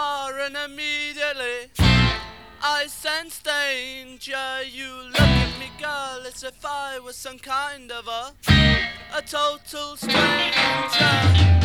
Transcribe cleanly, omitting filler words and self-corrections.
car and immediately I sense danger. You look at me, girl, as if I was some kind of a total stranger.